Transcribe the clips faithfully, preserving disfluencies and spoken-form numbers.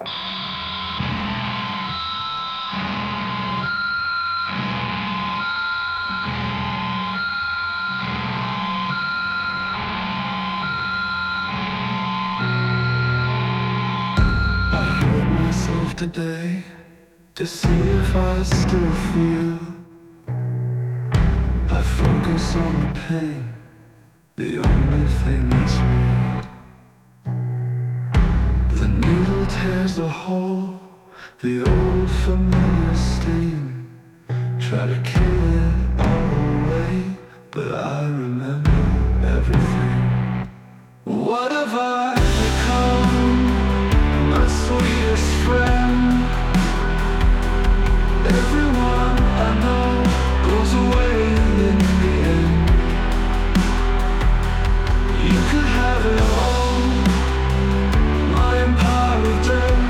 Today to see if I still feel. I focus on the pain, the only thing that's real. The needle tears the hole, the old familiar sting. Try to kill it all away, but I remember everything. What have I become? My sweetest friend. Everyone I know goes away in the end. You could have it all, my empire of dirt.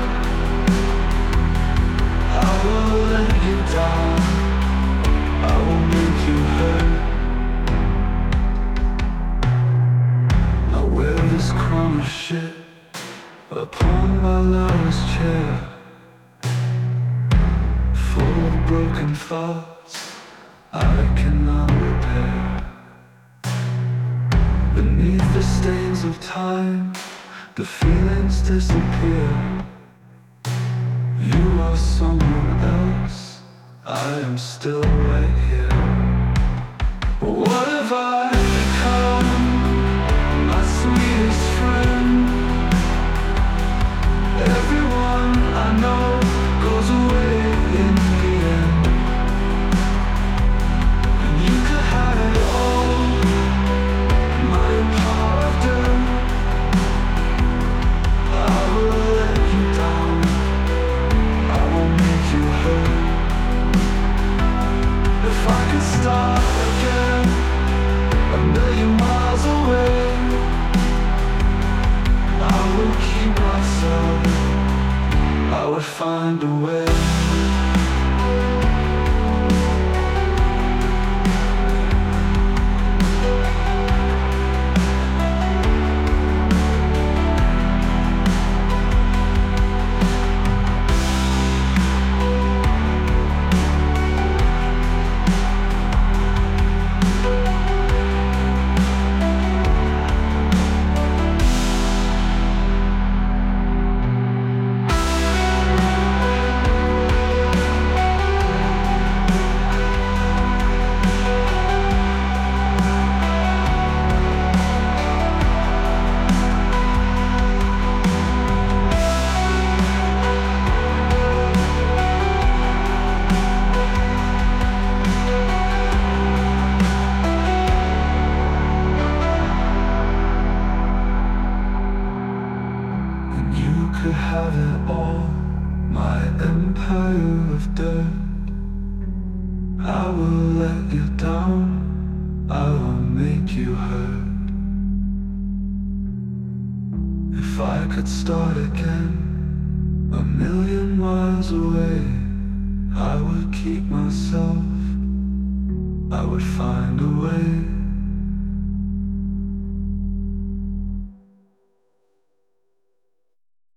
I will let you down, I will make you hurt. I wear this crown of shit upon my lover's chair, full of broken thoughts I cannot repair. Beneath the stains of time, the feelings disappear. You are someone else, I am still right here. What have I become? My sweetest friend. Everyone I know goes away in the end. And you could have it all, my empire of dirt. I will let you down, I won't make you hurt. If I could start again, a million miles away, I will keep myself, I would find a way. Could have it all, my empire of dirt. I will let you down, I will make you hurt. If I could start again, a million miles away, I would keep myself, I would find a way.